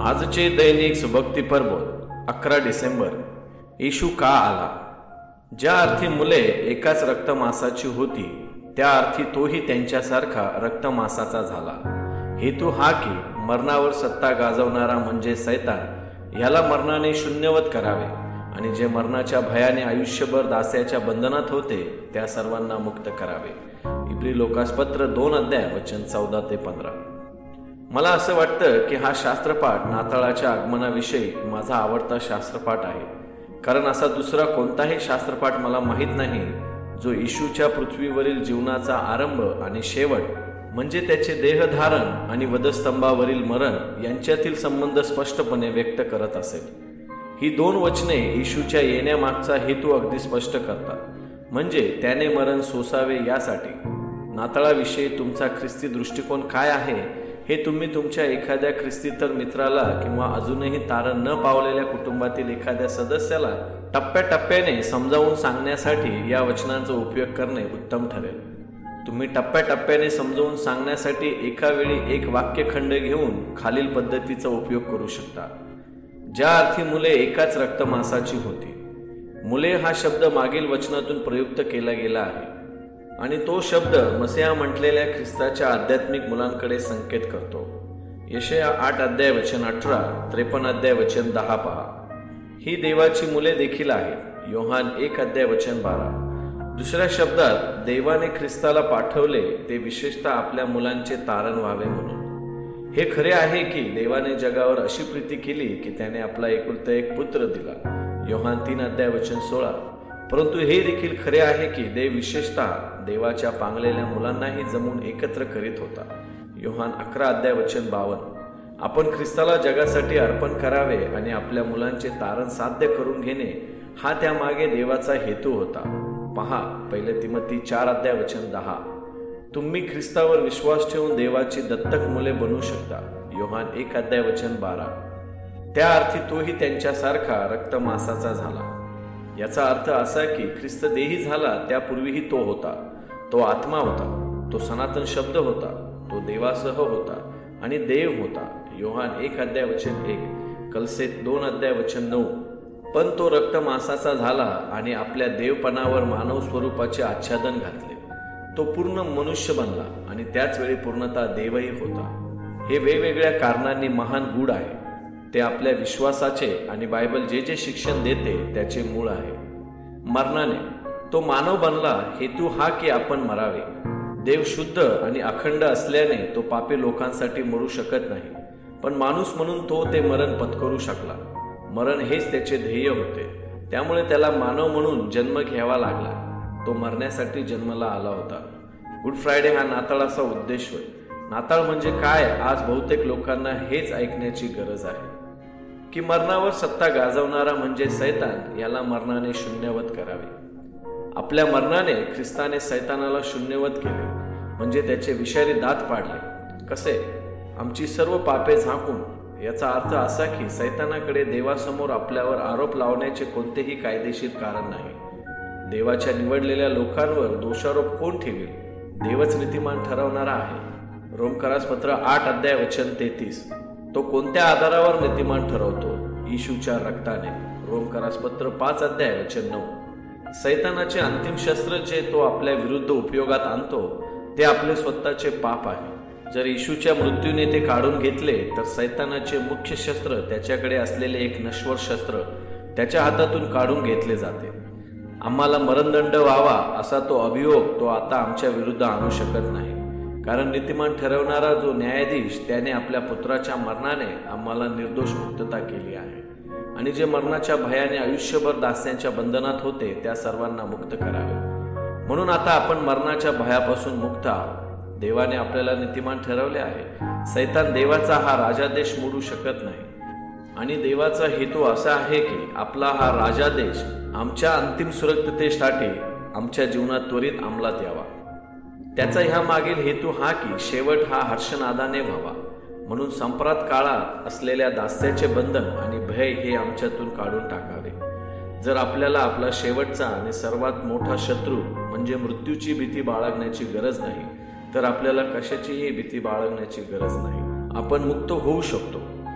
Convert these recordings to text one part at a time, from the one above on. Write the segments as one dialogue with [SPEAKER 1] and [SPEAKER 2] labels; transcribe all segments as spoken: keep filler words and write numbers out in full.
[SPEAKER 1] आजचे दैनिक सुभक्ती पर्व अकरा डिसेंबर. येशू का आला? ज्या अर्थी मुले एकाच रक्तमासाची होती त्या अर्थी तोही त्यांच्यासारखा रक्तमासाचा झाला. हेतू हा की मरणावर सत्ता गाजवणारा म्हणजे सैतान याला मरणाने शून्यवत करावे आणि जे मरणाच्या भयाने आयुष्यभर दास्याच्या बंधनात होते त्या सर्वांना मुक्त करावे. इब्री लोकासपत्र दोन अध्याय वचन चौदा ते पंधरा. मला असं वाटतं की हा शास्त्रपाठ नाताळाच्या आगमनाविषयी माझा आवडता शास्त्रपाठ आहे, कारण असा दुसरा कोणताही शास्त्रपाठ मला माहीत नाही जो येशूच्या पृथ्वीवरील जीवनाचा आरंभ आणि शेवट म्हणजे त्याचे देहधारण आणि वधस्तंभावरील मरण यांच्यातील संबंध स्पष्टपणे व्यक्त करत असेल. ही दोन वचने येशूच्या येण्यामागचा हेतू अगदी स्पष्ट करतात, म्हणजे त्याने मरण सोसावे यासाठी. नाताळाविषयी तुमचा ख्रिस्ती दृष्टिकोन काय आहे हे तुम्ही तुमच्या एखाद्या ख्रिस्तीतर मित्राला किंवा अजूनही तारण न पावलेल्या कुटुंबातील एखाद्या सदस्याला टप्प्याटप्प्याने समजावून सांगण्यासाठी या वचनांचा उपयोग करणे उत्तम ठरेल. तुम्ही टप्प्याटप्प्याने समजावून सांगण्यासाठी एका वेळी एक वाक्यखंड घेऊन खालील पद्धतीचा उपयोग करू शकता. ज्या अर्थी मुले एकाच रक्तमासाची होती. मुले हा शब्द मागील वचनातून प्रयुक्त केला गेला आहे आणि तो शब्द मसीहा म्हटलेल्या ख्रिस्ताच्या आध्यात्मिक मुलांकडे संकेत करतो. यशया आठ अध्याय वचन अठरा, त्रेपन्न अध्याय वचन दहा पहा. ही देवाची मुले देखील आहेत. योहान एक अध्याय वचन बारा. दुसऱ्या शब्दात देवाने ख्रिस्ताला पाठवले ते विशेषतः आपल्या मुलांचे तारण व्हावे म्हणून. हे खरे आहे की देवाने जगावर अशी प्रीती केली की त्याने आपला एकुलता एक पुत्र दिला. योहान तीन अध्याय वचन सोळा. परंतु हे देखील खरे आहे की देव विशेषतः देवाच्या पांगलेल्या मुलांनाही जमून एकत्र करीत होता. योहान अकरा अध्याय वचन बावन्न. आपण ख्रिस्ताला जगासाठी अर्पण करावे आणि आपल्या मुलांचे तारण साध्य करून घेणे हा त्यामागे देवाचा हेतू होता. पहा पहिले तिमोथी चार अध्याय वचन दहा. तुम्ही ख्रिस्तावर विश्वास ठेवून देवाची दत्तक मुले बनवू शकता. योहान एक अध्याय वचन बारा. त्या अर्थी तोही त्यांच्यासारखा रक्तमासाचा झाला. याचा अर्थ असा की ख्रिस्त देही झाला त्यापूर्वीही तो होता. तो आत्मा होता, तो सनातन शब्द होता, तो देवासह होता आणि देव होता. योहान एक अध्याय वचन एक, कलसे दोन अध्याय वचन नऊ. पण तो रक्तमासाचा झाला आणि आपल्या देवपणावर मानव स्वरूपाचे आच्छादन घातले. तो पूर्ण मनुष्य बनला आणि त्याच वेळी पूर्णतः देवही होता. हे वेगवेगळ्या कारणांनी महान गूढ आहे. ते आपल्या विश्वासाचे आणि बायबल जे जे शिक्षण देते त्याचे मूळ आहे. मरणाने तो मानव बनला. हेतू हा की आपण मरावे. देव शुद्ध आणि अखंड असल्याने तो पापी लोकांसाठी मरू शकत नाही, पण माणूस म्हणून तो ते मरण पत्करू शकला. मरण हेच त्याचे ध्येय होते, त्यामुळे त्याला मानव म्हणून जन्म घ्यावा लागला. तो मरण्यासाठी जन्माला आला होता. गुड फ्रायडे हा नाताळाचा उद्देश होय. नाताळ म्हणजे काय आज बहुतेक लोकांना हेच ऐकण्याची गरज आहे की मरणावर सत्ता गाजवणारा म्हणजे सैतान याला मरणाने शून्यवत करावे. आपल्या मरणाने ख्रिस्ताने सैतानाला शून्यवत केले, म्हणजे त्याचे विषारी दात पाडले. कसे? आमची सर्व पापे झाकून. याचा अर्थ असा की सैतानाकडे देवासमोर आपल्यावर आरोप लावण्याचे कोणतेही कायदेशीर कारण नाही. देवाच्या निवडलेल्या लोकांवर दोषारोप कोण ठेवेल? देवच नीतिमान ठरवणारा आहे. रोमकरासपत्र आठ अध्याय वचन तेहतीस. तो कोणत्या आधारावर नीतिमान ठरवतो? येशूच्या रक्ताने. रोमकरासपत्र पाच अध्याय वचन नऊ. सैतानाचे अंतिम शस्त्र जे तो आपल्या विरुद्ध उपयोगात आणतो ते आपले स्वतःचे पाप आहे. जर येशूच्या मृत्यूने ते काढून घेतले तर सैतानाचे मुख्य शस्त्र त्याच्याकडे असलेले एक नश्वर शस्त्र त्याच्या हातातून काढून घेतले जाते. आम्हाला मरणदंड व्हावा असा तो अभियोग तो आता आमच्या विरुद्ध आणू शकत नाही, कारण नीतिमान ठरवणारा जो न्यायाधीश त्याने आपल्या पुत्राच्या मरणाने आम्हाला निर्दोष मुक्तता केली आहे आणि जे मरणाच्या भयाने आयुष्यभर दास्यांच्या बंधनात होते त्या सर्वांना मुक्त करावे. म्हणून आता आपण मरणाच्या भयापासून मुक्त आहोत. देवाने आपल्याला नीतिमान ठरवले आहे. सैतान देवाचा हा राजादेश मोडू शकत नाही आणि देवाचा हेतू असा आहे की आपला हा राजादेश आमच्या अंतिम सुरक्षिततेसाठी आमच्या जीवनात त्वरित अंमलात यावा. त्याचा ह्या मागील हेतू हा की शेवट हा हर्षनादाने व्हावा, म्हणून संप्रात काळात असलेल्या दास्याचे बंधन आणि भय हे आमच्यातून काढून टाकावे. जर आपल्याला आपला शेवटचा आणि सर्वात मोठा शत्रू म्हणजे मृत्यूची भीती बाळगण्याची गरज नाही तर आपल्याला कशाचीही भीती बाळगण्याची गरज नाही. आपण मुक्त होऊ शकतो.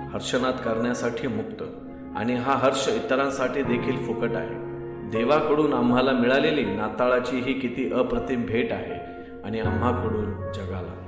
[SPEAKER 1] हर्षनाद करण्यासाठी मुक्त, आणि हा हर्ष इतरांसाठी देखील फुकट आहे. देवाकडून आम्हाला मिळालेली नाताळाची ही किती अप्रतिम भेट आहे, आणि आम्हाकडून जगाला.